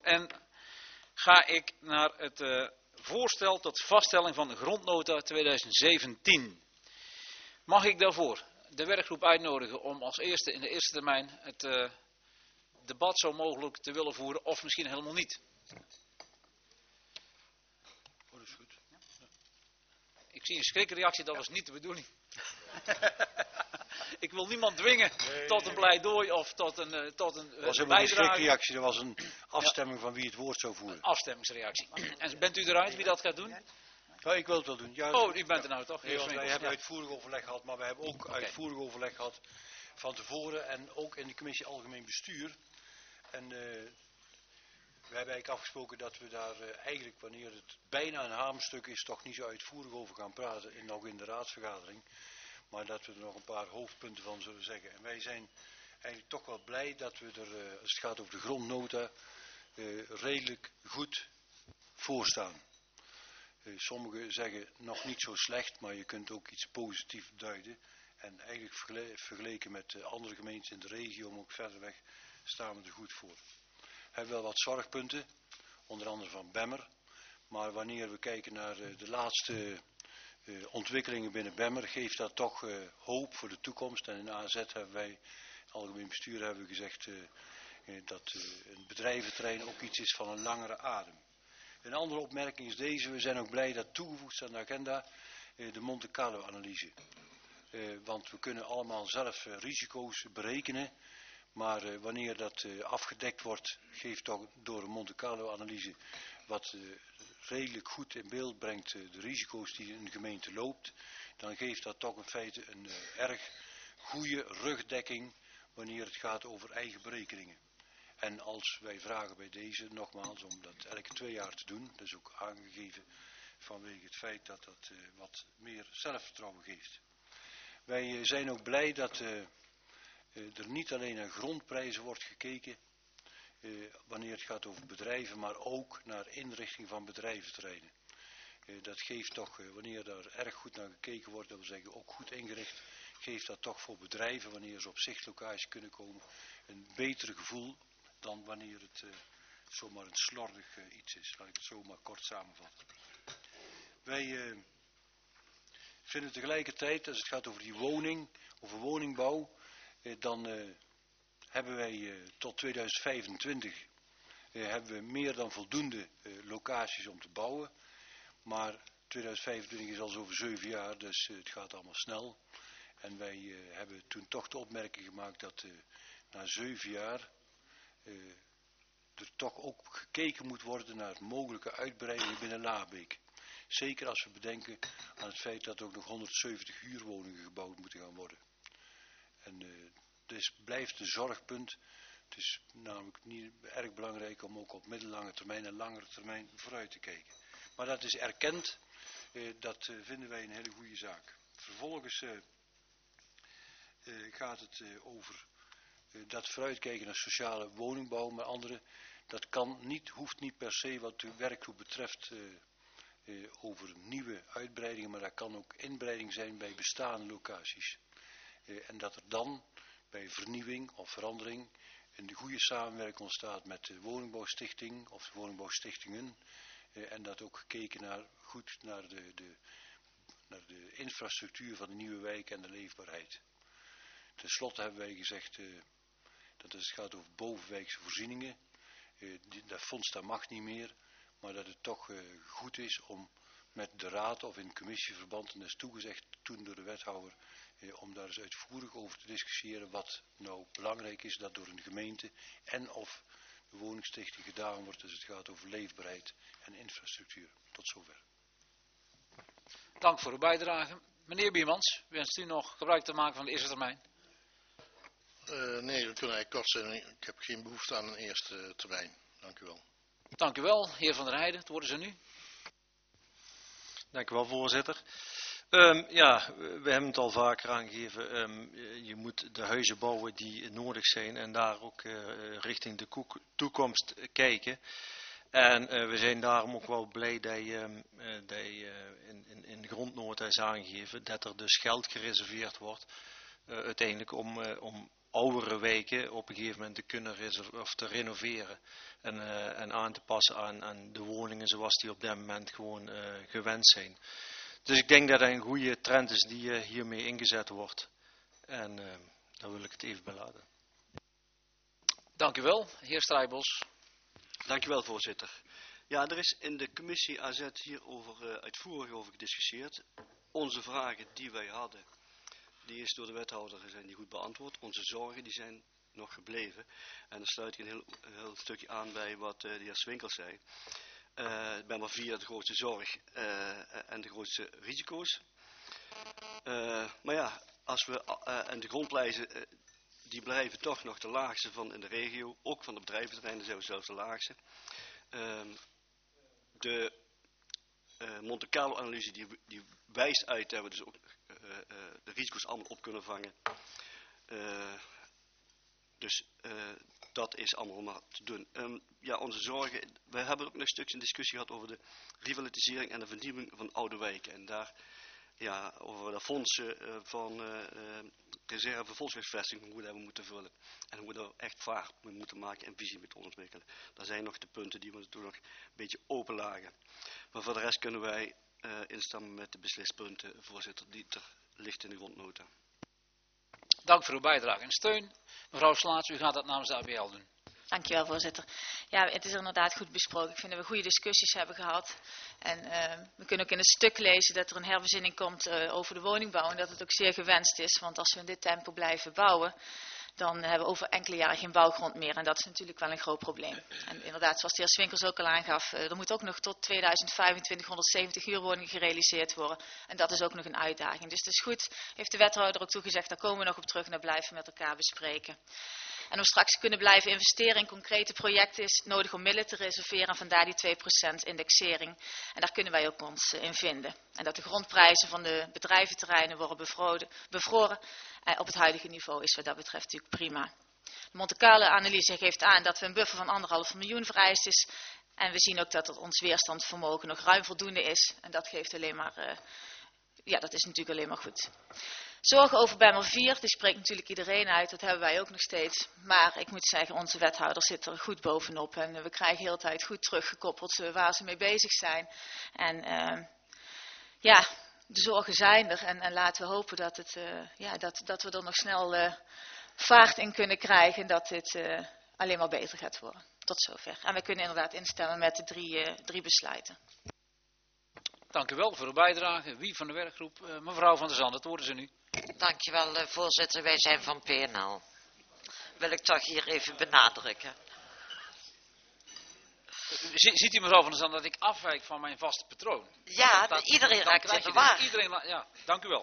en ga ik naar het voorstel tot vaststelling van de grondnota 2017. Mag ik daarvoor de werkgroep uitnodigen om als eerste in de eerste termijn het debat zo mogelijk te willen voeren, of misschien helemaal niet? Oh, dat is goed. Ik zie een schrikreactie, dat was niet de bedoeling. Ik wil niemand dwingen tot een pleidooi of tot een Dat was helemaal geen bijdrage. schrikreactie, dat was een afstemming van wie het woord zou voeren. Een afstemmingsreactie. En bent u eruit wie dat gaat doen? Ja, ik wil het wel doen. Ja, Oh, u bent er nou toch? nee, want wij Winkels, hebben ja. uitvoerig overleg gehad, maar we hebben ook uitvoerig overleg gehad van tevoren en ook in de commissie Algemeen Bestuur. En we hebben eigenlijk afgesproken dat we daar eigenlijk, wanneer het bijna een hamerstuk is, toch niet zo uitvoerig over gaan praten, nog in de raadsvergadering. Maar dat we er nog een paar hoofdpunten van zullen zeggen. En wij zijn eigenlijk toch wel blij dat we er, als het gaat over de grondnota, redelijk goed voor staan. Sommigen zeggen nog niet zo slecht, maar je kunt ook iets positiefs duiden. En eigenlijk vergeleken met andere gemeenten in de regio, maar ook verder weg, staan we er goed voor. We hebben wel wat zorgpunten, onder andere van Bemmer. Maar wanneer we kijken naar de laatste ontwikkelingen binnen Bemmer, geeft dat toch hoop voor de toekomst. En in AZ hebben wij, het algemeen bestuur, hebben we gezegd dat een bedrijventerrein ook iets is van een langere adem. Een andere opmerking is deze: we zijn ook blij dat toegevoegd is aan de agenda de Monte Carlo analyse. Want we kunnen allemaal zelf risico's berekenen. Maar wanneer dat afgedekt wordt, geeft toch door een Monte Carlo analyse wat redelijk goed in beeld brengt de risico's die een gemeente loopt. Dan geeft dat toch in feite een erg goede rugdekking wanneer het gaat over eigen berekeningen. En als wij vragen bij deze nogmaals om dat elke 2 jaar te doen, dat is ook aangegeven vanwege het feit dat dat wat meer zelfvertrouwen geeft. Wij zijn ook blij dat er niet alleen naar grondprijzen wordt gekeken wanneer het gaat over bedrijven, maar ook naar inrichting van bedrijventerreinen. Dat geeft toch, wanneer daar erg goed naar gekeken wordt, dat wil zeggen ook goed ingericht, geeft dat toch voor bedrijven, wanneer ze op zichtlocaties kunnen komen, een beter gevoel dan wanneer het zomaar een slordig iets is. Laat ik het zomaar kort samenvatten. Wij vinden tegelijkertijd, als het gaat over die woning, over woningbouw, dan hebben wij tot 2025 hebben we meer dan voldoende locaties om te bouwen. Maar 2025 is al zo over 7 jaar, dus het gaat allemaal snel. En wij hebben toen toch de opmerking gemaakt dat na 7 jaar er toch ook gekeken moet worden naar mogelijke uitbreidingen binnen Laarbeek. Zeker als we bedenken aan het feit dat er ook nog 170 huurwoningen gebouwd moeten gaan worden. En dus blijft een zorgpunt. Het is namelijk niet erg belangrijk om ook op middellange termijn en langere termijn vooruit te kijken. Maar dat is erkend. Dat vinden wij een hele goede zaak. Vervolgens gaat het over dat vooruitkijken naar sociale woningbouw. Maar andere, dat kan niet, hoeft niet per se wat de werkgroep betreft over nieuwe uitbreidingen. Maar dat kan ook inbreiding zijn bij bestaande locaties. En dat er dan bij vernieuwing of verandering een goede samenwerking ontstaat met de woningbouwstichting of de woningbouwstichtingen. En dat ook gekeken goed naar de infrastructuur van de nieuwe wijk en de leefbaarheid. Ten slotte hebben wij gezegd dat als het gaat over bovenwijkse voorzieningen, dat fonds dat mag niet meer, maar dat het toch goed is om met de raad of in commissieverband, en dat is toegezegd toen door de wethouder, om daar eens uitvoerig over te discussiëren wat nou belangrijk is dat door een gemeente en of de woningstichting gedaan wordt als het gaat over leefbaarheid en infrastructuur. Tot zover. Dank voor uw bijdrage. Meneer Biermans, wenst u nog gebruik te maken van de eerste termijn? Nee, we kunnen eigenlijk kort zijn. Ik heb geen behoefte aan een eerste termijn. Dank u wel. Dank u wel, heer Van der Heijden. Het woord is aan u. Dank u wel, voorzitter. Ja, we hebben het al vaker aangegeven. Je moet de huizen bouwen die nodig zijn en daar ook richting de toekomst kijken. En we zijn daarom ook wel blij dat je in de grondnota is aangegeven dat er dus geld gereserveerd wordt uiteindelijk om oudere wijken op een gegeven moment te kunnen te renoveren en aan te passen aan de woningen zoals die op dit moment gewoon gewend zijn. Dus ik denk dat dat een goede trend is die hiermee ingezet wordt. En daar wil ik het even bij laten. Dank u wel, heer Strijbos. Dank u wel, voorzitter. Ja, er is in de commissie AZ hierover uitvoerig over gediscussieerd. Onze vragen die wij hadden, die is door de wethouder zijn die goed beantwoord. Onze zorgen die zijn nog gebleven. En dan sluit ik een heel stukje aan bij wat de heer Swinkels zei. Bij maar 4 de grootste zorg en de grootste risico's. Maar ja, als we en de grondprijzen die blijven toch nog de laagste van in de regio, ook van de bedrijventerreinen zijn we zelfs de laagste. De Monte Carlo analyse die wijst uit dat we dus ook de risico's allemaal op kunnen vangen. Dus dat is allemaal maar te doen. Ja, onze zorgen, we hebben ook nog een stukje een discussie gehad over de rivalitisering en de vernieuwing van oude wijken. En daar, ja, over de fondsen van reserve volkshuisvesting, hoe we dat moeten vullen. En hoe we daar echt vaart mee moeten maken en visie moeten ontwikkelen. Dat zijn nog de punten die we natuurlijk nog een beetje open lagen. Maar voor de rest kunnen wij instemmen met de beslispunten, voorzitter, die er ligt in de grondnota. Dank voor uw bijdrage en steun. Mevrouw Slaats, u gaat dat namens de ABL doen. Dankjewel, voorzitter. Ja, het is inderdaad goed besproken. Ik vind dat we goede discussies hebben gehad. En we kunnen ook in het stuk lezen dat er een herbezinning komt over de woningbouw. En dat het ook zeer gewenst is. Want als we in dit tempo blijven bouwen, dan hebben we over enkele jaren geen bouwgrond meer. En dat is natuurlijk wel een groot probleem. En inderdaad, zoals de heer Swinkels ook al aangaf, er moet ook nog tot 2025 170 huurwoningen gerealiseerd worden. En dat is ook nog een uitdaging. Dus het is goed, heeft de wethouder ook toegezegd, daar komen we nog op terug en daar blijven we met elkaar bespreken. En om straks te kunnen blijven investeren in concrete projecten is het nodig om middelen te reserveren. En vandaar die 2% indexering. En daar kunnen wij ook ons in vinden. En dat de grondprijzen van de bedrijventerreinen worden bevroren. Op het huidige niveau is wat dat betreft natuurlijk prima. De Monte Carlo analyse geeft aan dat we een buffer van 1,5 miljoen vereist is. En we zien ook dat ons weerstandsvermogen nog ruim voldoende is. En dat geeft alleen maar, dat is natuurlijk alleen maar goed. Zorgen over BEMER 4, die spreekt natuurlijk iedereen uit, dat hebben wij ook nog steeds. Maar ik moet zeggen, onze wethouder zit er goed bovenop en we krijgen heel de tijd goed teruggekoppeld waar ze mee bezig zijn. En de zorgen zijn er en laten we hopen dat, dat we er nog snel vaart in kunnen krijgen en dat dit alleen maar beter gaat worden. Tot zover. En we kunnen inderdaad instemmen met de drie besluiten. Dank u wel voor uw bijdrage. Wie van de werkgroep? Mevrouw van der Zand, het woord is aan u. Dankjewel, voorzitter. Wij zijn van PNL. Wil ik toch hier even benadrukken. Ziet u, mevrouw van der Zand, dat ik afwijk van mijn vaste patroon? Ja, iedereen raakt in de war. Ja, dank u wel.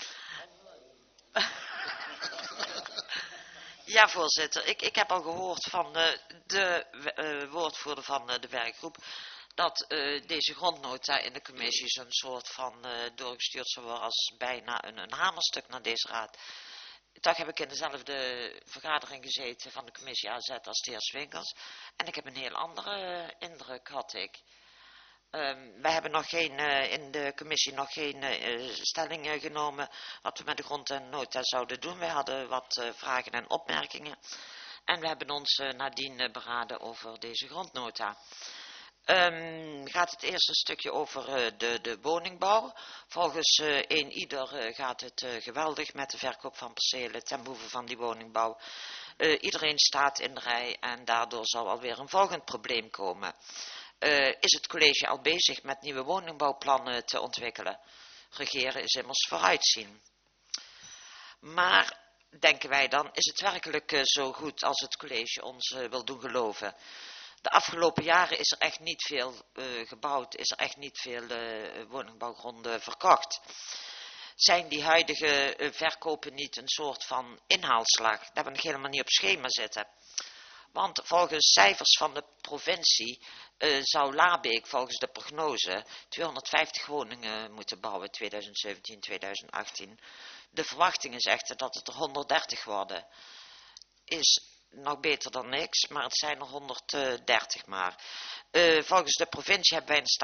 Ja, voorzitter. Ik heb al gehoord van de woordvoerder van de werkgroep dat deze grondnota in de commissie zo'n soort van doorgestuurd zou worden als bijna een hamerstuk naar deze raad. Toch heb ik in dezelfde vergadering gezeten van de commissie AZ als de heer Swinkels. En ik heb een heel andere indruk, had ik. Wij hebben nog in de commissie nog geen stelling genomen wat we met de grondnota zouden doen. Wij hadden wat vragen en opmerkingen. En we hebben ons nadien beraden over deze grondnota. Gaat het eerste stukje over de woningbouw. Volgens ieder gaat het geweldig met de verkoop van percelen ten behoeve van die woningbouw. Iedereen staat in de rij en daardoor zal alweer een volgend probleem komen. Is het college al bezig met nieuwe woningbouwplannen te ontwikkelen? Regeren is immers vooruitzien. Maar, denken wij dan, is het werkelijk zo goed als het college ons wil doen geloven? De afgelopen jaren is er echt niet veel gebouwd, is er echt niet veel woningbouwgronden verkocht. Zijn die huidige verkopen niet een soort van inhaalslag? Dat hebben we nog helemaal niet op schema zitten. Want volgens cijfers van de provincie zou Laarbeek volgens de prognose 250 woningen moeten bouwen 2017-2018. De verwachting is echter dat het er 130 worden. Is nog beter dan niks, maar het zijn er 130 maar. Volgens de provincie hebben wij een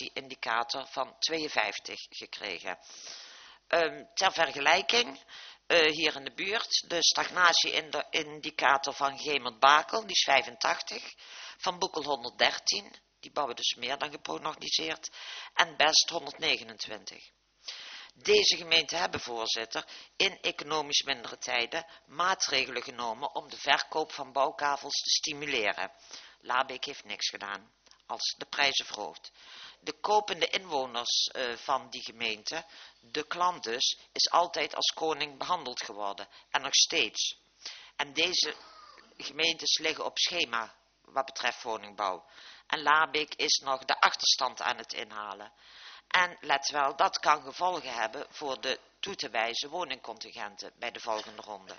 stagnatie-indicator van 52 gekregen. Ter vergelijking, hier in de buurt. De stagnatie-indicator van Gemert-Bakel, die is 85. Van Boekel 113, die bouwen dus meer dan geprognosticeerd. En Best 129. Deze gemeenten hebben, voorzitter, in economisch mindere tijden maatregelen genomen om de verkoop van bouwkavels te stimuleren. Labeek heeft niks gedaan, als de prijzen verhoogt. De kopende inwoners van die gemeente, de klant dus, is altijd als koning behandeld geworden. En nog steeds. En deze gemeentes liggen op schema wat betreft woningbouw. En Labeek is nog de achterstand aan het inhalen. En let wel, dat kan gevolgen hebben voor de toe te wijzen woningcontingenten bij de volgende ronde.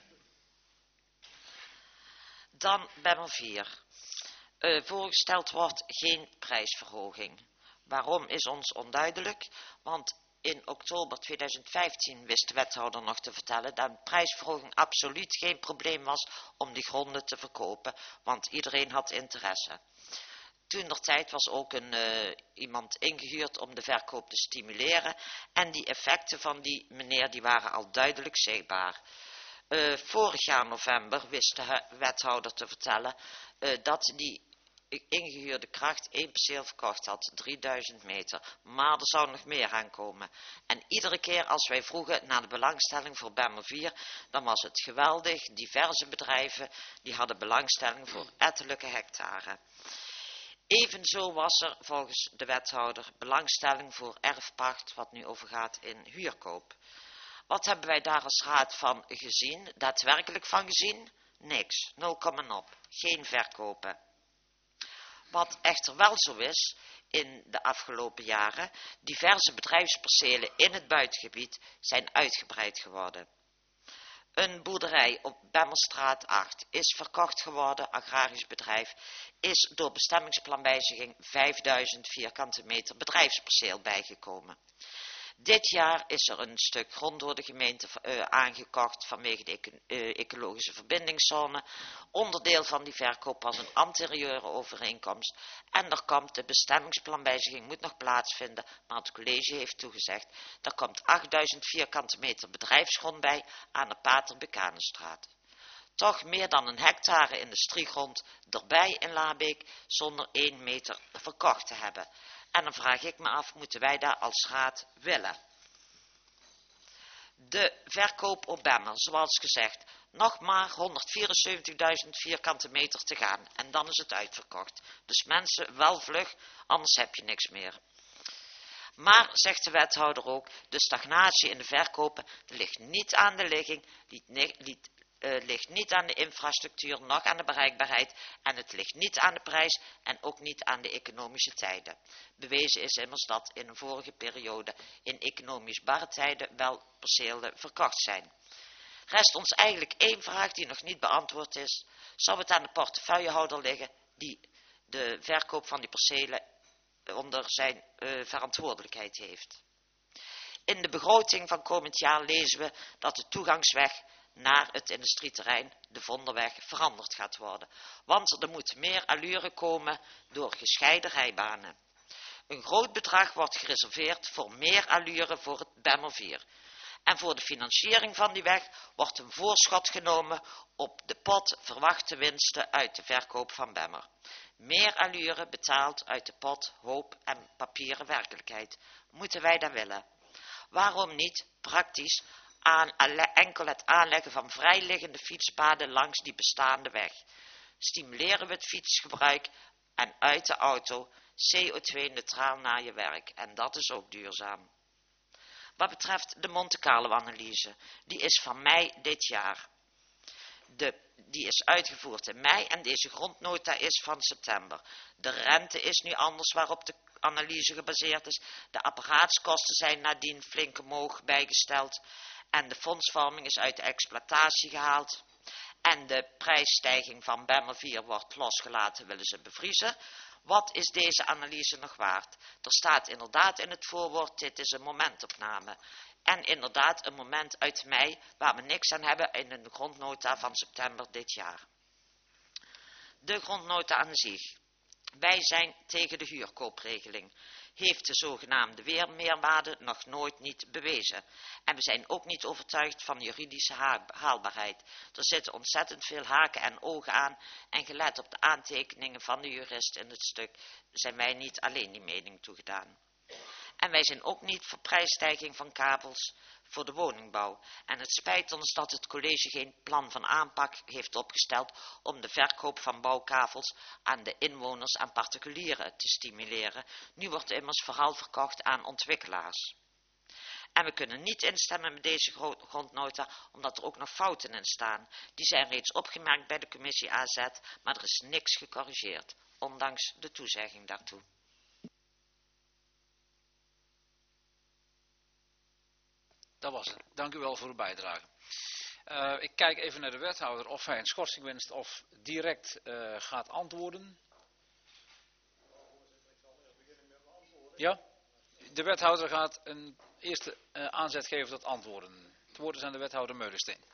Dan Bemmer 4. Voorgesteld wordt geen prijsverhoging. Waarom is ons onduidelijk, want in oktober 2015 wist de wethouder nog te vertellen dat een prijsverhoging absoluut geen probleem was om die gronden te verkopen, want iedereen had interesse. Toentertijd was ook iemand ingehuurd om de verkoop te stimuleren en die effecten van die meneer die waren al duidelijk zichtbaar. Vorig jaar november wist de wethouder te vertellen dat die ingehuurde kracht 1 perceel verkocht had, 3000 meter. Maar er zou nog meer aankomen. En iedere keer als wij vroegen naar de belangstelling voor Bemmer 4, dan was het geweldig. Diverse bedrijven die hadden belangstelling voor ettelijke hectare. Evenzo was er volgens de wethouder belangstelling voor erfpacht, wat nu overgaat in huurkoop. Wat hebben wij daar als raad van gezien? Daadwerkelijk van gezien? Niks. 0, op. Geen verkopen. Wat echter wel zo is, in de afgelopen jaren, diverse bedrijfspercelen in het buitengebied zijn uitgebreid geworden. Een boerderij op Bemmerstraat 8 is verkocht geworden, agrarisch bedrijf, is door bestemmingsplanwijziging 5000 vierkante meter bedrijfsperceel bijgekomen. Dit jaar is er een stuk grond door de gemeente aangekocht vanwege de ecologische verbindingszone. Onderdeel van die verkoop was een anterieure overeenkomst. En er komt de bestemmingsplanwijziging moet nog plaatsvinden, maar het college heeft toegezegd. Er komt 8000 vierkante meter bedrijfsgrond bij aan de Pater Buchanenstraat. Toch meer dan een hectare industriegrond erbij in Labeek zonder 1 meter verkocht te hebben. En dan vraag ik me af, moeten wij daar als raad willen? De verkoop op Bemmer, zoals gezegd, nog maar 174.000 vierkante meter te gaan. En dan is het uitverkocht. Dus mensen, wel vlug, anders heb je niks meer. Maar, zegt de wethouder ook, de stagnatie in de verkopen ligt niet aan de ligging, ligt niet aan de infrastructuur, nog aan de bereikbaarheid en het ligt niet aan de prijs en ook niet aan de economische tijden. Bewezen is immers dat in een vorige periode in economisch barre tijden wel percelen verkocht zijn. Rest ons eigenlijk 1 vraag die nog niet beantwoord is. Zou het aan de portefeuillehouder liggen die de verkoop van die percelen onder zijn verantwoordelijkheid heeft? In de begroting van komend jaar lezen we dat de toegangsweg naar het industrieterrein, de Vonderweg, veranderd gaat worden. Want er moet meer allure komen door gescheiden rijbanen. Een groot bedrag wordt gereserveerd voor meer allure voor het Bemmer 4. En voor de financiering van die weg wordt een voorschot genomen op de pot verwachte winsten uit de verkoop van Bemmer. Meer allure betaald uit de pot hoop en papieren werkelijkheid. Moeten wij dat willen? Waarom niet praktisch enkel het aanleggen van vrijliggende fietspaden langs die bestaande weg? Stimuleren we het fietsgebruik en uit de auto CO2-neutraal naar je werk. En dat is ook duurzaam. Wat betreft de Monte Carlo-analyse, die is van mei dit jaar. Die is uitgevoerd in mei en deze grondnota is van september. De rente is nu anders waarop de analyse gebaseerd is. De apparaatskosten zijn nadien flink omhoog bijgesteld. En de fondsvorming is uit de exploitatie gehaald. En de prijsstijging van Bemmer 4 wordt losgelaten, willen ze bevriezen. Wat is deze analyse nog waard? Er staat inderdaad in het voorwoord, dit is een momentopname. En inderdaad een moment uit mei waar we niks aan hebben in een grondnota van september dit jaar. De grondnota aan zich. Wij zijn tegen de huurkoopregeling. Heeft de zogenaamde meerwaarde nog nooit niet bewezen. En we zijn ook niet overtuigd van juridische haalbaarheid. Er zitten ontzettend veel haken en ogen aan en gelet op de aantekeningen van de jurist in het stuk zijn wij niet alleen die mening toegedaan. En wij zijn ook niet voor prijsstijging van kabels voor de woningbouw. En het spijt ons dat het college geen plan van aanpak heeft opgesteld om de verkoop van bouwkavels aan de inwoners en particulieren te stimuleren. Nu wordt immers vooral verkocht aan ontwikkelaars. En we kunnen niet instemmen met deze grondnota, omdat er ook nog fouten in staan. Die zijn reeds opgemerkt bij de commissie AZ, maar er is niks gecorrigeerd, ondanks de toezegging daartoe. Dat was het. Dank u wel voor uw bijdrage. Ik kijk even naar de wethouder of hij een schorsing wenst of direct gaat antwoorden. Ja? De wethouder gaat een eerste aanzet geven tot antwoorden. Het woord is aan de wethouder Meulensteen.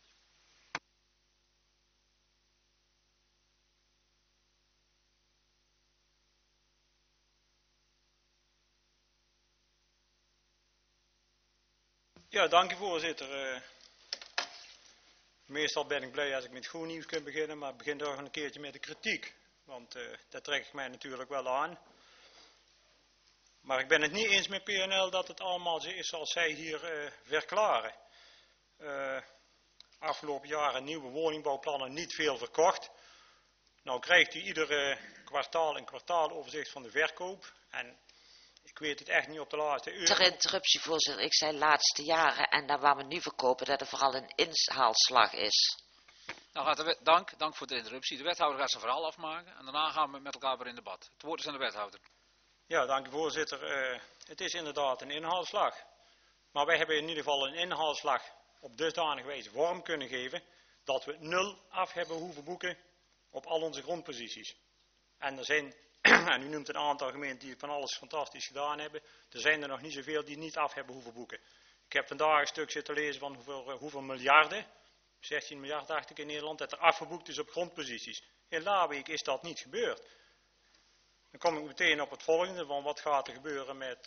Ja, dank u voorzitter. Meestal ben ik blij als ik met goed nieuws kan beginnen, maar ik begin toch een keertje met de kritiek. Want dat trek ik mij natuurlijk wel aan. Maar ik ben het niet eens met PNL dat het allemaal zo is zoals zij hier verklaren. Afgelopen jaren nieuwe woningbouwplannen niet veel verkocht. Nou krijgt u iedere kwartaal een kwartaaloverzicht van de verkoop. En ik weet het echt niet op de laatste euro. Ter interruptie, voorzitter. Ik zei laatste jaren en dan waar we nu verkopen dat er vooral een inhaalslag is. Nou gaat dank voor de interruptie. De wethouder gaat zijn verhaal afmaken en daarna gaan we met elkaar weer in debat. Het woord is aan de wethouder. Ja, dank u voorzitter. Het is inderdaad een inhaalslag. Maar wij hebben in ieder geval een inhaalslag op dusdanige wijze vorm kunnen geven dat we 0 af hebben hoeven boeken op al onze grondposities. En er zijn, en u noemt een aantal gemeenten die van alles fantastisch gedaan hebben, er zijn er nog niet zoveel die niet af hebben hoeven boeken. Ik heb vandaag een stuk zitten lezen van hoeveel miljarden, 16 miljard dacht ik in Nederland, dat er afgeboekt is op grondposities. In Laarbeek is dat niet gebeurd. Dan kom ik meteen op het volgende, van wat gaat er gebeuren met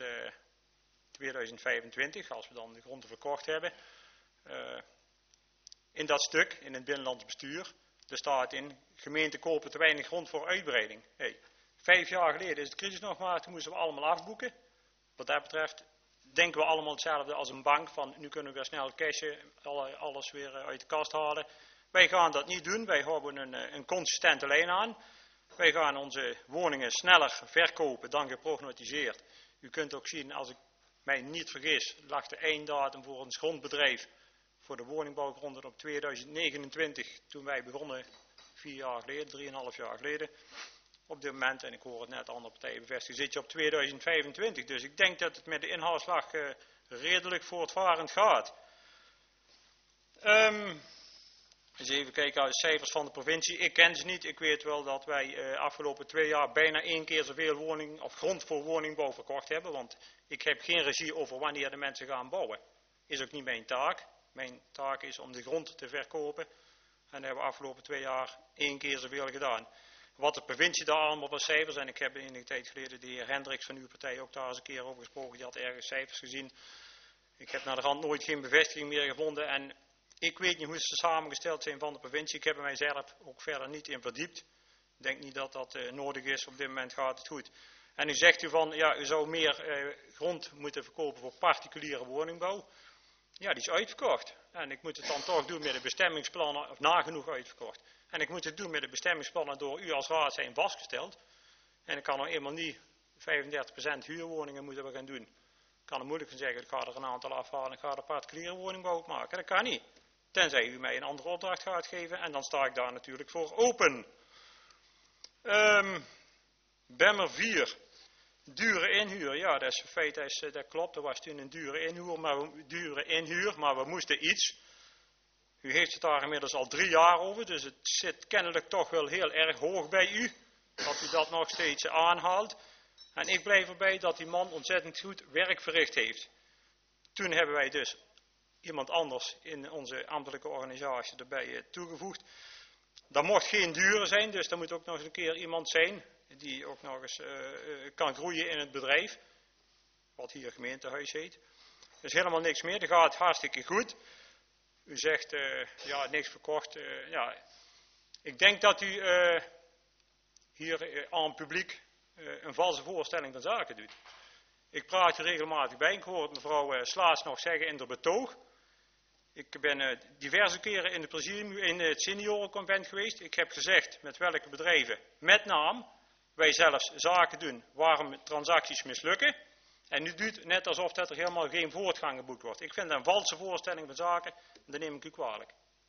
2025, als we dan de gronden verkocht hebben. In dat stuk, in het binnenlands bestuur, er staat in, gemeenten kopen te weinig grond voor uitbreiding. 5 jaar geleden is de crisis nog maar, toen moesten we allemaal afboeken. Wat dat betreft denken we allemaal hetzelfde als een bank, van nu kunnen we weer snel cashen, alles weer uit de kast halen. Wij gaan dat niet doen, wij houden een consistente lijn aan. Wij gaan onze woningen sneller verkopen dan geprognosticeerd. U kunt ook zien, als ik mij niet vergis, lag de einddatum voor ons grondbedrijf voor de woningbouwgronden op 2029, toen wij begonnen 4 jaar geleden, 3,5 jaar geleden. Op dit moment, en ik hoor het net andere partijen bevestigen, zit je op 2025. Dus ik denk dat het met de inhaalslag redelijk voortvarend gaat. Eens even kijken naar de cijfers van de provincie. Ik ken ze niet. Ik weet wel dat wij afgelopen 2 jaar bijna 1 keer zoveel grond voor woningbouw verkocht hebben. Want ik heb geen regie over wanneer de mensen gaan bouwen. Is ook niet mijn taak. Mijn taak is om de grond te verkopen. En dat hebben we afgelopen 2 jaar 1 keer zoveel gedaan. Wat de provincie daar allemaal voor cijfers, en ik heb enige tijd geleden de heer Hendricks van uw partij ook daar eens een keer over gesproken, die had ergens cijfers gezien. Ik heb naar de rand nooit geen bevestiging meer gevonden en ik weet niet hoe ze samengesteld zijn van de provincie. Ik heb er mijzelf ook verder niet in verdiept. Ik denk niet dat dat nodig is, op dit moment gaat het goed. En u zegt u van, ja, u zou meer grond moeten verkopen voor particuliere woningbouw. Ja, die is uitverkocht. En ik moet het dan toch doen met de bestemmingsplannen, of nagenoeg uitverkocht. En ik moet het doen met de bestemmingsplannen door u als raad zijn vastgesteld. En ik kan nou eenmaal niet 35% huurwoningen moeten we gaan doen. Ik kan er moeilijk van zeggen, ik ga er een aantal afhalen en ik ga er particuliere woningbouw op maken. Dat kan niet. Tenzij u mij een andere opdracht gaat geven en dan sta ik daar natuurlijk voor open. Bemmer 4. Dure inhuur, ja, dat is een feit, dat klopt. Dat was toen een dure inhuur, maar we moesten iets. U heeft het daar inmiddels al 3 jaar over, dus het zit kennelijk toch wel heel erg hoog bij u, dat u dat nog steeds aanhaalt. En ik blijf erbij dat die man ontzettend goed werk verricht heeft. Toen hebben wij dus iemand anders in onze ambtelijke organisatie erbij toegevoegd. Dat mocht geen dure zijn, dus er moet ook nog eens een keer iemand zijn die ook nog eens kan groeien in het bedrijf, wat hier gemeentehuis heet. Er is helemaal niks meer, dat gaat hartstikke goed. U zegt, ja, niks verkocht. Ja. Ik denk dat u hier aan het publiek een valse voorstelling van zaken doet. Ik praat hier regelmatig bij. Ik hoor mevrouw Slaas nog zeggen in de betoog. Ik ben diverse keren in, in het seniorenconvent geweest. Ik heb gezegd met welke bedrijven, met naam, wij zelfs zaken doen waarom transacties mislukken. En u doet net alsof dat er helemaal geen voortgang geboekt wordt. Ik vind dat een valse voorstelling van zaken, en dat neem ik u kwalijk.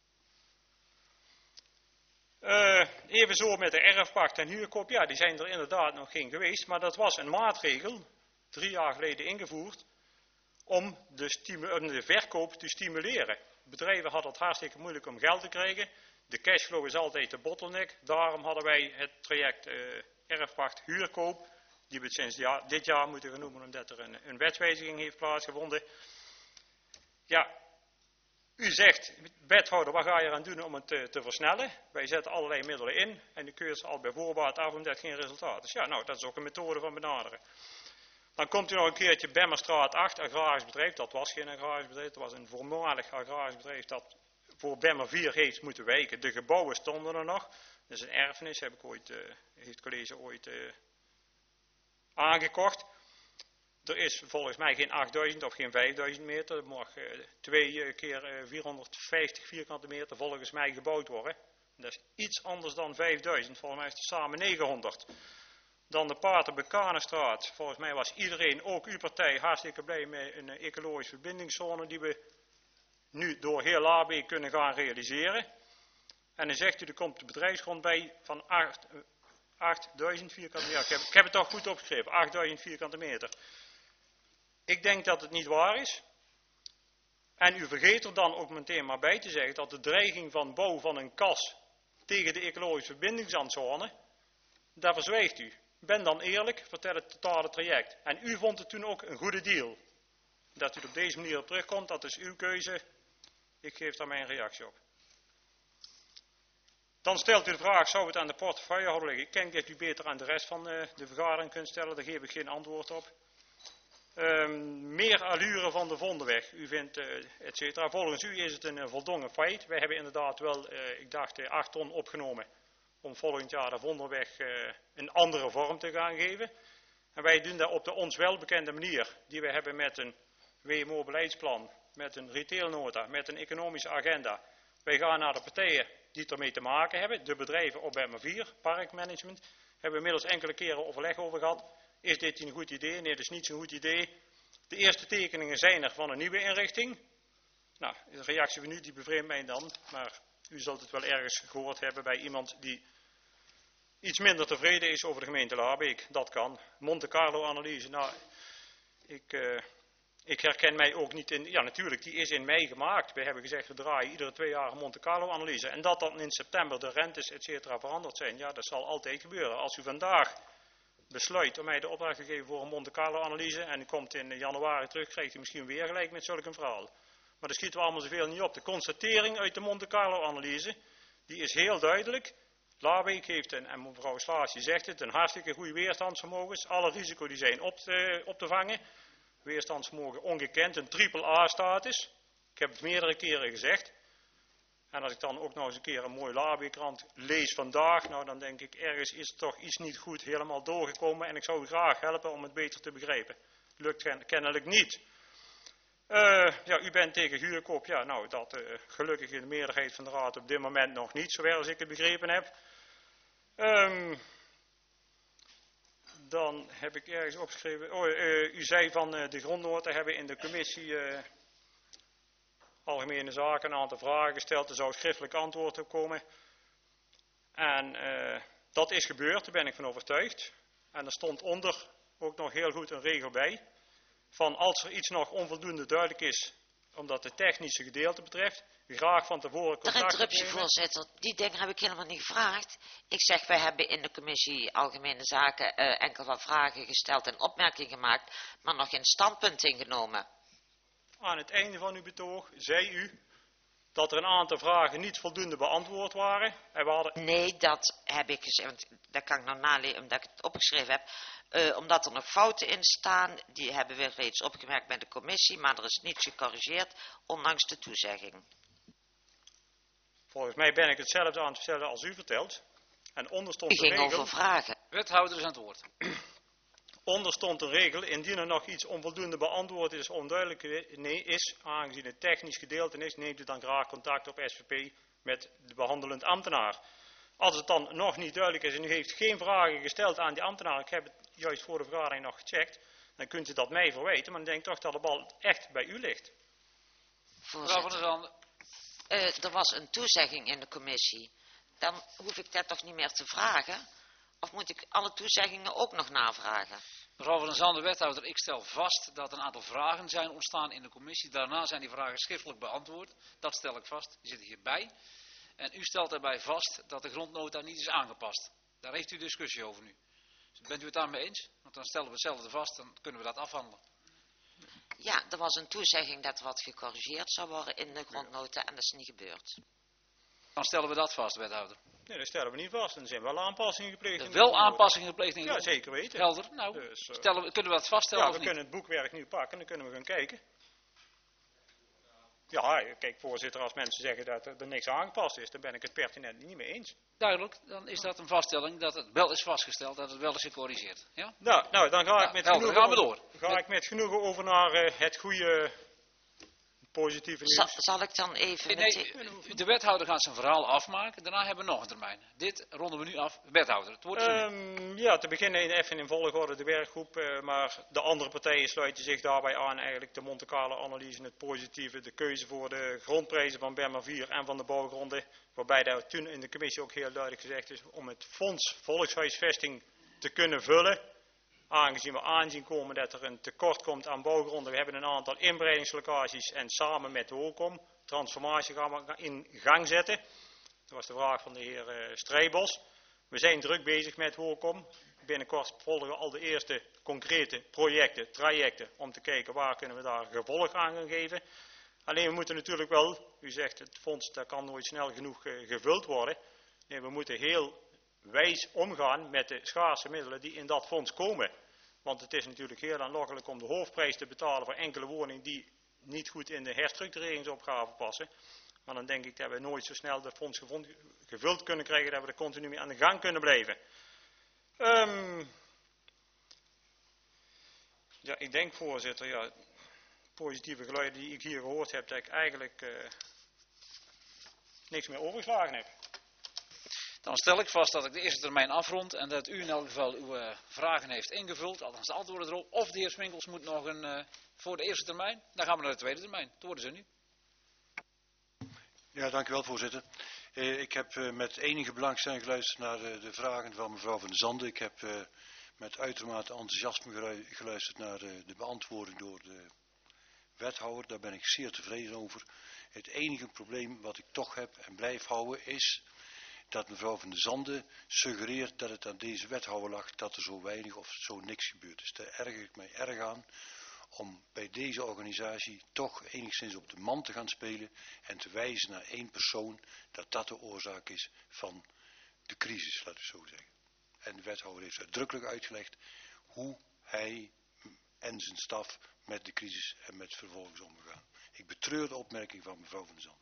Even zo met de erfpacht en huurkoop, ja, die zijn er inderdaad nog geen geweest, maar dat was een maatregel, 3 jaar geleden ingevoerd, om de verkoop te stimuleren. Bedrijven hadden het hartstikke moeilijk om geld te krijgen, de cashflow is altijd de bottleneck, daarom hadden wij het traject erfpacht huurkoop, die we sinds dit jaar moeten gaan noemen, omdat er een wetswijziging heeft plaatsgevonden. Ja, u zegt, wethouder, wat ga je eraan doen om het te versnellen? Wij zetten allerlei middelen in en de keur ze al bij voorbaat af omdat het geen resultaat is. Ja, nou, dat is ook een methode van benaderen. Dan komt u nog een keertje Bemmerstraat 8, agrarisch bedrijf. Dat was geen agrarisch bedrijf, dat was een voormalig agrarisch bedrijf dat voor Bemmer 4 heeft moeten wijken. De gebouwen stonden er nog. Dat is een erfenis, heeft het college ooit aangekocht. Er is volgens mij geen 8000 of geen 5000 meter. Er mag 2 keer 450 vierkante meter volgens mij gebouwd worden. Dat is iets anders dan 5000. Volgens mij is het samen 900. Dan de Pater-Bekanenstraat. Volgens mij was iedereen, ook uw partij, hartstikke blij met een ecologische verbindingszone die we nu door heel Laarbeek kunnen gaan realiseren. En dan zegt u, er komt de bedrijfsgrond bij van 8000 vierkante meter. Ik heb het toch goed opgeschreven, 8000 vierkante meter. Ik denk dat het niet waar is. En u vergeet er dan ook meteen maar bij te zeggen dat de dreiging van bouw van een kas tegen de ecologische verbindingszone, daar verzwijgt u. Ben dan eerlijk, vertel het totale traject. En u vond het toen ook een goede deal. Dat u op deze manier op terugkomt, dat is uw keuze. Ik geef daar mijn reactie op. Dan stelt u de vraag, zou het aan de portefeuillehouder liggen? Ik denk dat u beter aan de rest van de vergadering kunt stellen, daar geef ik geen antwoord op. Meer allure van de Vondelweg, u vindt, et cetera. Volgens u is het een voldongen feit. Wij hebben inderdaad wel, ik dacht, 8 ton opgenomen om volgend jaar de Vondelweg een andere vorm te gaan geven. En wij doen dat op de ons welbekende manier, die we hebben met een WMO-beleidsplan, met een retailnota, met een economische agenda. Wij gaan naar de partijen die ermee te maken hebben, de bedrijven op Bemmer 4, parkmanagement. Hebben we inmiddels enkele keren overleg over gehad. Is dit een goed idee? Nee, dat is niet zo'n goed idee. De eerste tekeningen zijn er van een nieuwe inrichting. Nou, de reactie van u die bevreemdt mij dan, maar u zult het wel ergens gehoord hebben bij iemand die iets minder tevreden is over de gemeente Laarbeek. Dat kan. Monte Carlo analyse, nou, ik herken mij ook niet in, ja natuurlijk, die is in mei gemaakt. We hebben gezegd, we draaien iedere 2 jaar een Monte Carlo analyse. En dat dan in september de rentes, et cetera, veranderd zijn, ja, dat zal altijd gebeuren. Als u vandaag besluit om mij de opdracht te geven voor een Monte Carlo analyse en u komt in januari terug, krijgt u misschien weer gelijk met zulk een verhaal. Maar daar schieten we allemaal zoveel niet op. De constatering uit de Monte Carlo analyse, die is heel duidelijk. Laarbeek heeft, en mevrouw Slaas zegt het, een hartstikke goede weerstandsvermogens. Alle risico die zijn op te vangen. Weerstandsvermogen ongekend, een AAA-status. Ik heb het meerdere keren gezegd. En als ik dan ook nog eens een keer een mooie Laarbeekkrant lees vandaag, nou dan denk ik, ergens is er toch iets niet goed helemaal doorgekomen en ik zou u graag helpen om het beter te begrijpen. Lukt kennelijk niet. Ja, u bent tegen huurkoop. Ja, nou, dat gelukkig in de meerderheid van de raad op dit moment nog niet, zover als ik het begrepen heb. Dan heb ik ergens opgeschreven, u zei van de grondnota hebben in de commissie Algemene Zaken een aantal vragen gesteld. Er zou schriftelijk antwoord op komen. En dat is gebeurd, daar ben ik van overtuigd. En er stond onder ook nog heel goed een regel bij. Van als er iets nog onvoldoende duidelijk is, omdat het technische gedeelte betreft, graag van tevoren contact opnemen. Interruptie, voorzitter. Die dingen heb ik helemaal niet gevraagd. Ik zeg, wij hebben in de commissie Algemene Zaken enkel wat vragen gesteld en opmerkingen gemaakt, maar nog geen standpunt ingenomen. Aan het einde van uw betoog zei u dat er een aantal vragen niet voldoende beantwoord waren. En we hadden... Nee, dat heb ik gezegd, want dat kan ik nog nalezen omdat ik het opgeschreven heb. Omdat er nog fouten in staan, die hebben we reeds opgemerkt bij de commissie, maar er is niets gecorrigeerd, ondanks de toezegging. Volgens mij ben ik hetzelfde aan het vertellen als u vertelt. En onder stond U de ging regel... over vragen. Wethouder is aan het woord. Onder stond een regel, indien er nog iets onvoldoende beantwoord is, onduidelijk is, aangezien het technisch gedeelte is, neemt u dan graag contact op SVP met de behandelend ambtenaar. Als het dan nog niet duidelijk is en u heeft geen vragen gesteld aan die ambtenaar, ik heb het juist voor de vergadering nog gecheckt, dan kunt u dat mij verweten, maar dan denk ik toch dat de bal echt bij u ligt. Mevrouw van der Zanden. Er was een toezegging in de commissie. Dan hoef ik dat toch niet meer te vragen? Of moet ik alle toezeggingen ook nog navragen? Mevrouw van der Zanden, wethouder, ik stel vast dat een aantal vragen zijn ontstaan in de commissie. Daarna zijn die vragen schriftelijk beantwoord. Dat stel ik vast. Die zitten hierbij. En u stelt daarbij vast dat de grondnota niet is aangepast. Daar heeft u discussie over nu. Dus bent u het daarmee eens? Want dan stellen we hetzelfde vast, dan kunnen we dat afhandelen. Ja, er was een toezegging dat er wat gecorrigeerd zou worden in de grondnota en dat is niet gebeurd. Dan stellen we dat vast, wethouder. Nee, dat stellen we niet vast. Er zijn wel aanpassingen gepleegd. Er wel aanpassingen gepleegd in de Ja, zeker weten. Helder. Nou, Dus, kunnen we dat vaststellen ja, of we niet? kunnen het boekwerk nu pakken, dan kunnen we gaan kijken. Ja, kijk voorzitter, als mensen zeggen dat er niks aangepast is, dan ben ik het pertinent niet mee eens. Duidelijk, dan is dat een vaststelling dat het wel is vastgesteld, dat het wel is gecorrigeerd. Ja? Nou, dan ga ik met helder, genoegen, gaan we door. Ga ik met genoegen over naar het goede, positieve nieuws. Zal ik dan even... De wethouder gaat zijn verhaal afmaken, daarna hebben we nog een termijn. Dit ronden we nu af. Wethouder, het woord is aan u. Ja, te beginnen even in volgorde de werkgroep, maar de andere partijen sluiten zich daarbij aan. Eigenlijk de Monte Carlo analyse, het positieve, de keuze voor de grondprijzen van Berma 4 en van de bouwgronden. Waarbij daar toen in de commissie ook heel duidelijk gezegd is om het fonds volkshuisvesting te kunnen vullen. Aangezien we aanzien komen dat er een tekort komt aan bouwgronden. We hebben een aantal inbreidingslocaties en samen met de HOCOM transformatie gaan we in gang zetten. Dat was de vraag van de heer Strijbos. We zijn druk bezig met HOCOM. Binnenkort volgen we al de eerste concrete projecten, trajecten, om te kijken waar kunnen we daar gevolg aan gaan geven. Alleen we moeten natuurlijk wel, u zegt het fonds dat kan nooit snel genoeg gevuld worden. Nee, we moeten heel wijs omgaan met de schaarse middelen die in dat fonds komen. Want het is natuurlijk heel aanlokkelijk om de hoofdprijs te betalen voor enkele woningen die niet goed in de herstructureringsopgave passen. Maar dan denk ik dat we nooit zo snel dat fonds gevuld kunnen krijgen dat we er continu mee aan de gang kunnen blijven. Ja, ik denk voorzitter, ja, positieve geluiden die ik hier gehoord heb, dat ik eigenlijk niks meer overgeslagen heb. Dan stel ik vast dat ik de eerste termijn afrond en dat u in elk geval uw vragen heeft ingevuld, althans de antwoorden erop. Of de heer Sminkels moet nog een voor de eerste termijn. Dan gaan we naar de tweede termijn. Het worden ze nu. Ja, dank u wel voorzitter. Ik heb met enige belangstelling geluisterd naar de vragen van mevrouw van der Zanden. Ik heb met uitermate enthousiasme geluisterd naar de beantwoording door de wethouder. Daar ben ik zeer tevreden over. Het enige probleem wat ik toch heb en blijf houden is dat mevrouw van der Zanden suggereert dat het aan deze wethouder lag dat er zo weinig of zo niks gebeurd is. Daar erger ik mij erg aan om bij deze organisatie toch enigszins op de man te gaan spelen en te wijzen naar één persoon dat dat de oorzaak is van de crisis, laten we zo zeggen. En de wethouder heeft uitdrukkelijk uitgelegd hoe hij en zijn staf met de crisis en met vervolgens omgegaan. Ik betreur de opmerking van mevrouw van der Zanden.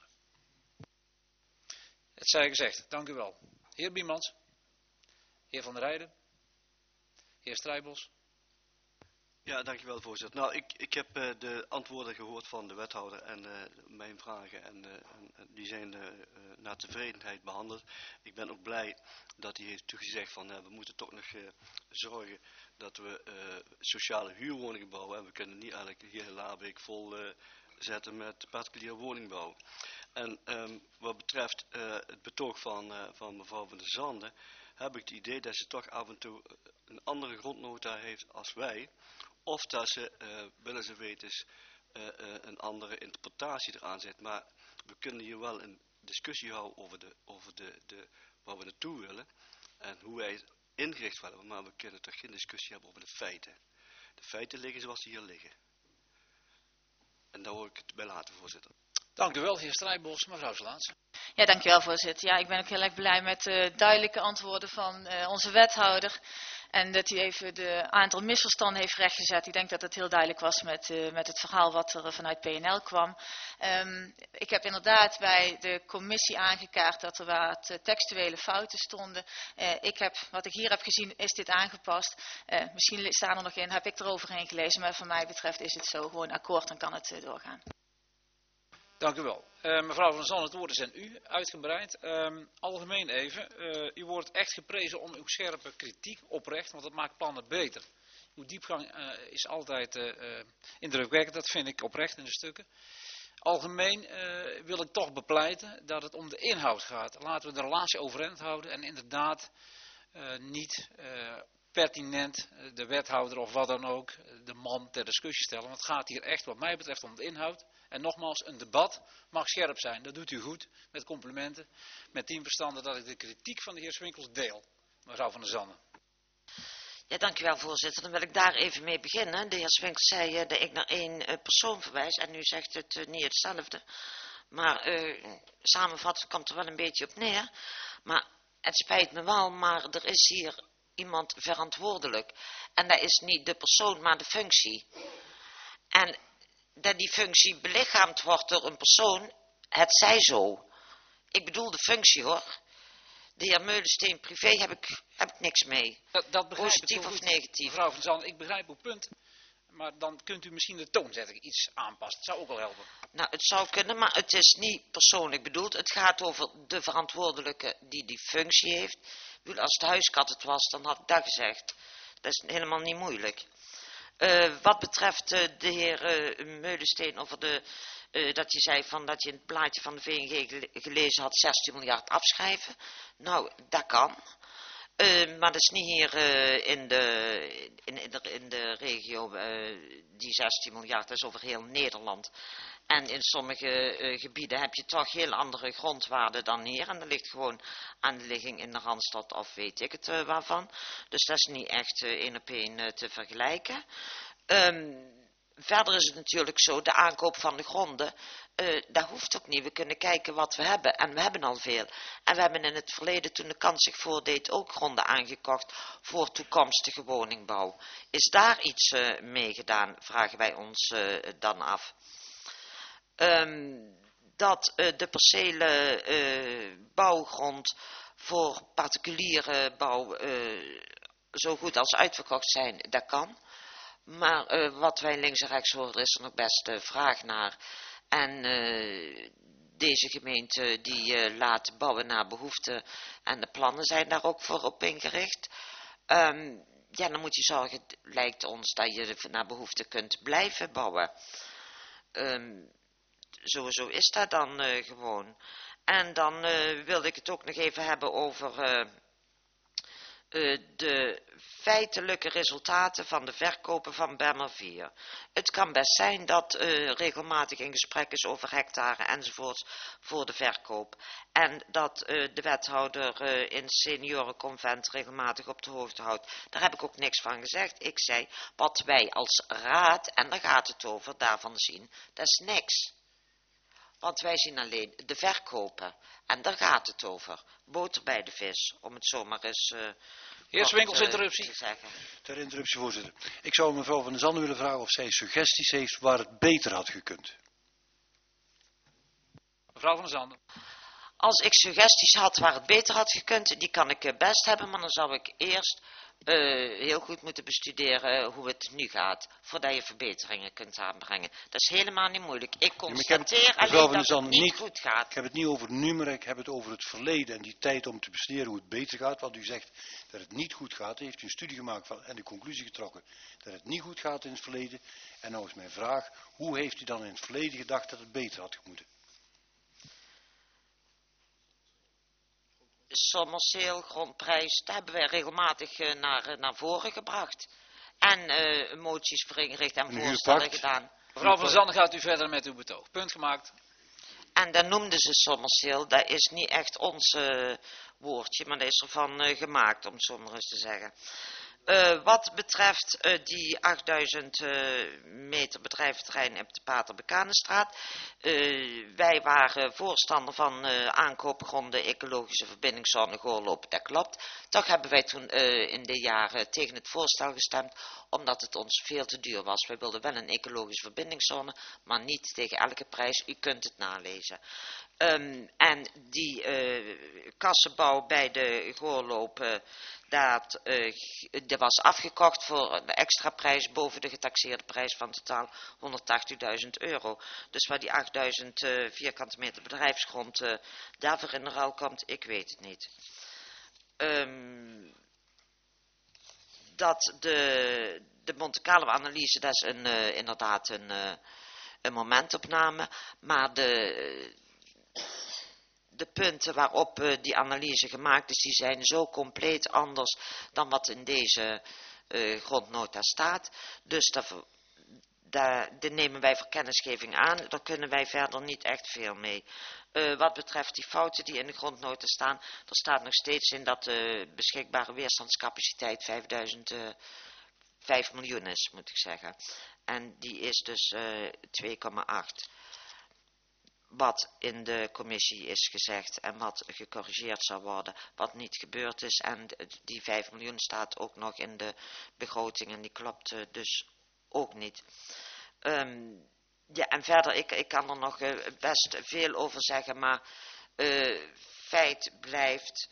Het zij gezegd, dank u wel. Heer Biemans, heer Van der Rijden, heer Strijbos. Ja, dankjewel voorzitter. Nou, ik heb de antwoorden gehoord van de wethouder en mijn vragen en die zijn naar tevredenheid behandeld. Ik ben ook blij dat hij heeft toegezegd van we moeten toch nog zorgen dat we sociale huurwoningen bouwen en we kunnen niet eigenlijk de hele Laarbeek vol zetten met particuliere woningbouw. En wat betreft het betoog van mevrouw van der Zanden heb ik het idee dat ze toch af en toe een andere grondnota heeft als wij. Of dat ze, willen ze weten, een andere interpretatie eraan zet. Maar we kunnen hier wel een discussie houden over waar we naartoe willen. En hoe wij het ingericht willen. Maar we kunnen toch geen discussie hebben over de feiten. De feiten liggen zoals die hier liggen. En daar wil ik het bij laten, voorzitter. Dank u wel, heer Strijbos. Mevrouw Slaats. Ja, dankjewel voorzitter. Ja, ik ben ook heel erg blij met duidelijke antwoorden van onze wethouder. En dat hij even de aantal misverstanden heeft rechtgezet. Ik denk dat het heel duidelijk was met het verhaal wat er vanuit PNL kwam. Ik heb inderdaad bij de commissie aangekaart dat er wat textuele fouten stonden. Wat ik hier heb gezien, is dit aangepast. Misschien staan er nog in, heb ik er overheen gelezen. Maar van mij betreft is het zo gewoon akkoord, dan kan het doorgaan. Dank u wel. Mevrouw van der Zand, het woord is aan u, uitgebreid. Algemeen even, u wordt echt geprezen om uw scherpe kritiek oprecht, want dat maakt plannen beter. Uw diepgang is altijd indrukwekkend, dat vind ik oprecht in de stukken. Algemeen wil ik toch bepleiten dat het om de inhoud gaat. Laten we de relatie overeind houden en inderdaad niet pertinent de wethouder of wat dan ook, de man ter discussie stellen. Want het gaat hier echt wat mij betreft om de inhoud. En nogmaals, een debat mag scherp zijn. Dat doet u goed, met complimenten. Met 10 verstanden dat ik de kritiek van de heer Swinkels deel. Mevrouw van der Zanden. Ja, dankjewel voorzitter. Dan wil ik daar even mee beginnen. De heer Swinkels zei dat ik naar 1 persoon verwijs en u zegt het niet hetzelfde. Maar samenvatten komt er wel een beetje op neer. Maar het spijt me wel, maar er is hier iemand verantwoordelijk. En dat is niet de persoon, maar de functie. En dat die functie belichaamd wordt door een persoon, het zij zo. Ik bedoel de functie hoor. De heer Meulensteen privé heb ik niks mee. Dat positief of negatief. Mevrouw van Zand, ik begrijp uw punt. Maar dan kunt u misschien de toonzetting iets aanpassen. Dat zou ook wel helpen. Nou, het zou kunnen, maar het is niet persoonlijk bedoeld. Het gaat over de verantwoordelijke die functie heeft. Als het huiskat het was, dan had ik dat gezegd. Dat is helemaal niet moeilijk. Wat betreft de heer Meulensteen over dat hij zei dat je in het blaadje van de VNG gelezen had 16 miljard afschrijven. Nou, dat kan. Maar dat is niet hier in de regio, die 16 miljard, dat is over heel Nederland. En in sommige gebieden heb je toch heel andere grondwaarden dan hier. En dat ligt gewoon aan de ligging in de Randstad of weet ik het waarvan. Dus dat is niet echt 1 op 1 te vergelijken. Verder is het natuurlijk zo, de aankoop van de gronden, dat hoeft ook niet. We kunnen kijken wat we hebben en we hebben al veel. En we hebben in het verleden, toen de kans zich voordeed, ook gronden aangekocht voor toekomstige woningbouw. Is daar iets mee gedaan, vragen wij ons dan af. Dat de percelen bouwgrond voor particuliere bouw zo goed als uitverkocht zijn, dat kan. Maar wat wij links en rechts horen, is er nog best vraag naar. En deze gemeente die laat bouwen naar behoefte en de plannen zijn daar ook voor op ingericht. Ja, dan moet je zorgen, lijkt ons, dat je naar behoefte kunt blijven bouwen. Sowieso is dat dan gewoon. En dan wilde ik het ook nog even hebben over de feitelijke resultaten van de verkopen van Bemmer 4. Het kan best zijn dat regelmatig in gesprek is over hectare enzovoorts voor de verkoop. En dat de wethouder in seniorenconvent regelmatig op de hoogte houdt. Daar heb ik ook niks van gezegd. Ik zei, wat wij als raad, en daar gaat het over, daarvan zien, dat is niks. Want wij zien alleen de verkopen. En daar gaat het over. Boter bij de vis, om het zomaar eens heer Swinkels, interruptie. te zeggen. Ter interruptie, voorzitter. Ik zou mevrouw van der Zanden willen vragen of zij suggesties heeft waar het beter had gekund. Mevrouw van der Zanden. Als ik suggesties had waar het beter had gekund, die kan ik best hebben, maar dan zou ik eerst heel goed moeten bestuderen hoe het nu gaat, voordat je verbeteringen kunt aanbrengen. Dat is helemaal niet moeilijk. Ik constateer alleen dat het niet goed gaat. Ik heb het niet over nu, maar ik heb het over het verleden en die tijd om te bestuderen hoe het beter gaat. Want u zegt dat het niet goed gaat, heeft u een studie gemaakt en de conclusie getrokken dat het niet goed gaat in het verleden. En nou is mijn vraag, hoe heeft u dan in het verleden gedacht dat het beter had moeten? Sommerseel, grondprijs, dat hebben wij regelmatig naar voren gebracht. En moties voor ingericht en voorstellen gedaan. Mevrouw van der Zanden, gaat u verder met uw betoog. Punt gemaakt. En dat noemden ze sommerseel, dat is niet echt ons woordje, maar dat is ervan gemaakt, om het zo maar eens te zeggen. Wat betreft die 8000 meter bedrijventerrein op de Pater-Bekanenstraat. Wij waren voorstander van aankoopgronden ecologische verbindingszone Goorlopen, dat klopt. Toch hebben wij toen in de jaren tegen het voorstel gestemd, omdat het ons veel te duur was. Wij wilden wel een ecologische verbindingszone, maar niet tegen elke prijs. U kunt het nalezen. En die kassenbouw bij de Goorlopen, dat was afgekocht voor een extra prijs boven de getaxeerde prijs van totaal €180.000. Dus waar die 8000 vierkante meter bedrijfsgrond daarvoor in de ruil komt, ik weet het niet. Dat de Monte Carlo analyse, dat is inderdaad een momentopname, maar de punten waarop die analyse gemaakt is, die zijn zo compleet anders dan wat in deze grondnota staat. Dus daar nemen wij voor kennisgeving aan. Daar kunnen wij verder niet echt veel mee. Wat betreft die fouten die in de grondnota staan, er staat nog steeds in dat de beschikbare weerstandscapaciteit 5 miljoen is, moet ik zeggen. En die is dus 2,8. Wat in de commissie is gezegd en wat gecorrigeerd zou worden, wat niet gebeurd is. En die 5 miljoen staat ook nog in de begroting en die klopt dus ook niet. Ja, en verder, ik kan er nog best veel over zeggen, maar feit blijft...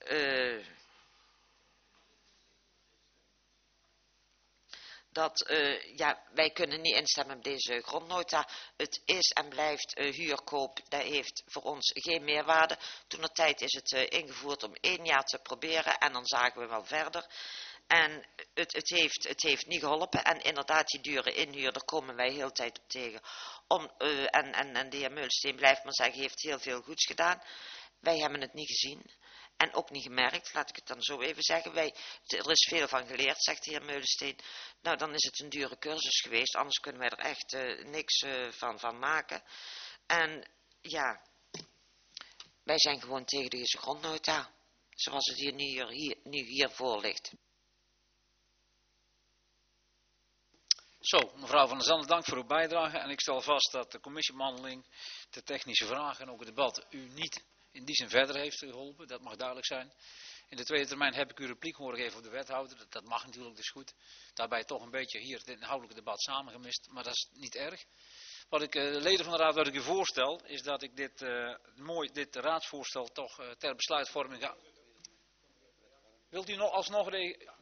ja, wij kunnen niet instemmen met deze grondnota. Het is en blijft huurkoop. Dat heeft voor ons geen meerwaarde. Toentertijd is het ingevoerd om 1 jaar te proberen en dan zagen we wel verder. En het heeft niet geholpen. En inderdaad, die dure inhuur, daar komen wij heel de tijd op tegen. En de heer Meulensteen blijft maar zeggen, heeft heel veel goeds gedaan. Wij hebben het niet gezien. En ook niet gemerkt, laat ik het dan zo even zeggen. Er is veel van geleerd, zegt de heer Meulensteen. Nou, dan is het een dure cursus geweest. Anders kunnen wij er echt niks van maken. En ja, wij zijn gewoon tegen deze grondnota. Zoals het hier nu hier voor ligt. Zo, mevrouw Van der Zanden, dank voor uw bijdrage. En ik stel vast dat de commissiebehandeling, de technische vragen en ook het debat u niet in die zin verder heeft geholpen. Dat mag duidelijk zijn. In de tweede termijn heb ik uw repliek horen geven op de wethouder. Dat mag natuurlijk, dus goed. Daarbij toch een beetje hier het inhoudelijke debat samengemist. Maar dat is niet erg. Wat ik, de leden van de raad, wat ik u voorstel, is dat ik dit raadsvoorstel toch ter besluitvorming ga. Wilt u nog alsnog reageren?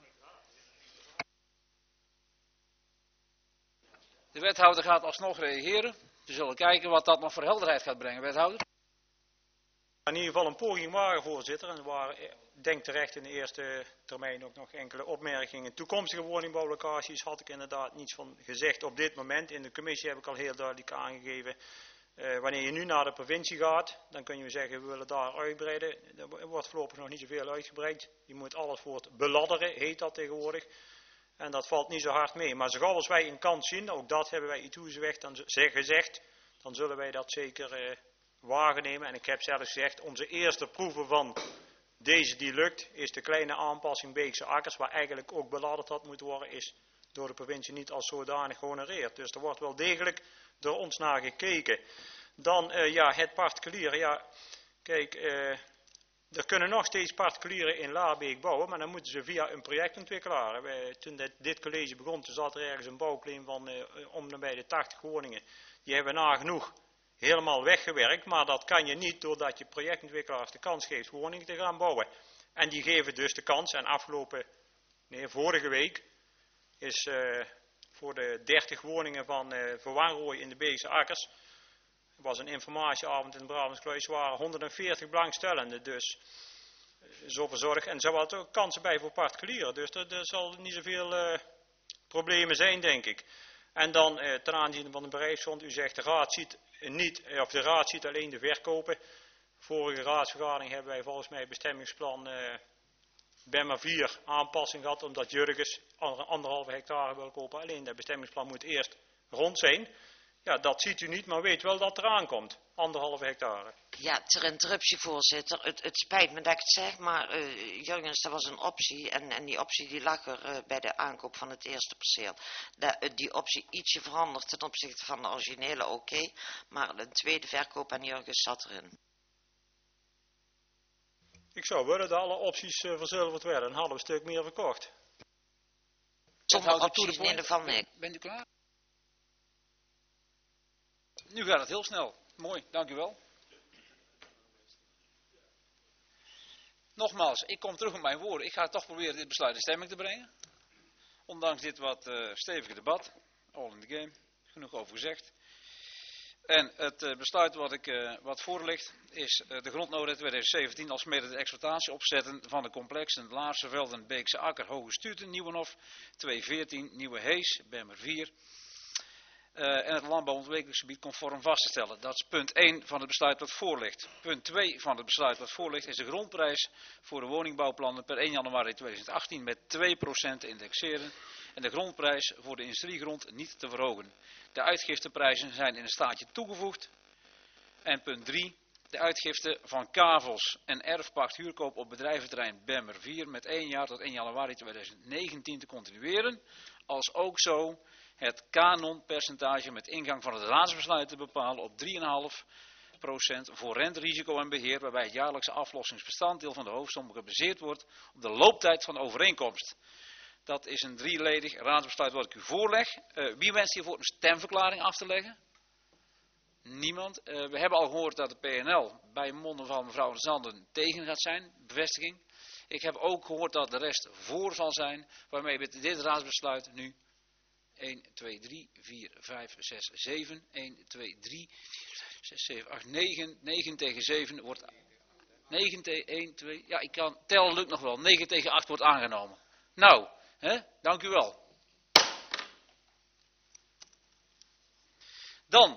De wethouder gaat alsnog reageren. We zullen kijken wat dat nog voor helderheid gaat brengen, wethouder. In ieder geval een poging waren, voorzitter. En waar, denk terecht in de eerste termijn ook nog enkele opmerkingen. Toekomstige woningbouwlocaties had ik inderdaad niets van gezegd op dit moment. In de commissie heb ik al heel duidelijk aangegeven. Wanneer je nu naar de provincie gaat, dan kun je zeggen we willen daar uitbreiden. Er wordt voorlopig nog niet zoveel uitgebreid. Je moet alles voor het beladderen, heet dat tegenwoordig. En dat valt niet zo hard mee. Maar zo gauw als wij een kans zien, ook dat hebben wij gezegd, dan zullen wij dat zeker waarnemen. En ik heb zelfs gezegd, onze eerste proeven van deze die lukt, is de kleine aanpassing Beekse Akkers, waar eigenlijk ook beladderd had moeten worden, is door de provincie niet als zodanig gehonoreerd. Dus er wordt wel degelijk door ons naar gekeken. Dan het particuliere. Ja, kijk, er kunnen nog steeds particulieren in Laarbeek bouwen, maar dan moeten ze via een projectontwikkelaar. Toen dit college begon, toen zat er ergens een bouwclaim van om en bij de 80 woningen. Die hebben we nagenoeg helemaal weggewerkt, maar dat kan je niet doordat je projectontwikkelaars de kans geeft woningen te gaan bouwen. En die geven dus de kans. En vorige week is voor de 30 woningen van Verwanrooy in de Beekse Akkers, er was een informatieavond in Brabantsluis, waren 140 belangstellenden. Dus zo verzorgd. En er waren ook kansen bij voor particulieren. Dus er zal niet zoveel problemen zijn, denk ik. En dan ten aanzien van de bedrijfsgrond, u zegt de raad ziet alleen de verkopen. Vorige raadsvergadering hebben wij volgens mij het bestemmingsplan BEMA 4 aanpassing gehad, omdat Jurgens 1,5 hectare wil kopen. Alleen dat bestemmingsplan moet eerst rond zijn. Ja, dat ziet u niet, maar weet wel dat eraan komt. 1,5 hectare. Ja, ter interruptie, voorzitter. Het spijt me dat ik het zeg, maar Jurgens, dat was een optie. En die optie die lag er bij de aankoop van het eerste perceel. Die optie ietsje veranderd ten opzichte van de originele, oké. Maar een tweede verkoop aan Jurgens zat erin. Ik zou willen dat alle opties verzilverd werden. Dan hadden we een stuk meer verkocht. Zonder opties in ieder geval nee. Bent u klaar? Nu gaat het heel snel. Mooi, dank u wel. Nogmaals, ik kom terug op mijn woorden. Ik ga toch proberen dit besluit in stemming te brengen. Ondanks dit wat stevige debat. All in the game. Genoeg over gezegd. En het besluit wat voor ligt is de grondnota 2017 als mede de exploitatie opzetten van de complexen Laarse Velden, Beekse Akker, Hoge Stuurten, Nieuwenhof, 214, Nieuwe Hees, Bemmer 4. En het landbouwontwikkelingsgebied conform vast te stellen. Dat is punt 1 van het besluit wat voor ligt. Punt 2 van het besluit wat voor ligt is de grondprijs voor de woningbouwplannen per 1 januari 2018 met 2% te indexeren en de grondprijs voor de industriegrond niet te verhogen. De uitgifteprijzen zijn in een staatje toegevoegd. En punt 3, de uitgifte van kavels en erfpacht huurkoop op bedrijventerrein Bemmer 4 met 1 jaar tot 1 januari 2019 te continueren, als ook zo het kanonpercentage met ingang van het raadsbesluit te bepalen op 3,5% voor renterisico en beheer, waarbij het jaarlijkse aflossingsbestanddeel van de hoofdsom gebaseerd wordt op de looptijd van de overeenkomst. Dat is een 3-ledig raadsbesluit wat ik u voorleg. Wie wenst hiervoor een stemverklaring af te leggen? Niemand. We hebben al gehoord dat de PNL bij monden van mevrouw de Zanden tegen gaat zijn. Bevestiging. Ik heb ook gehoord dat de rest voor zal zijn, waarmee we dit raadsbesluit nu 1, 2, 3, 4, 5, 6, 7. 1, 2, 3, 6, 7, 8, 9. 9 tegen 7 wordt... 9 tegen 1, 2... Ja, ik kan tellen, lukt nog wel. 9 tegen 8 wordt aangenomen. Nou, dank u wel. Dan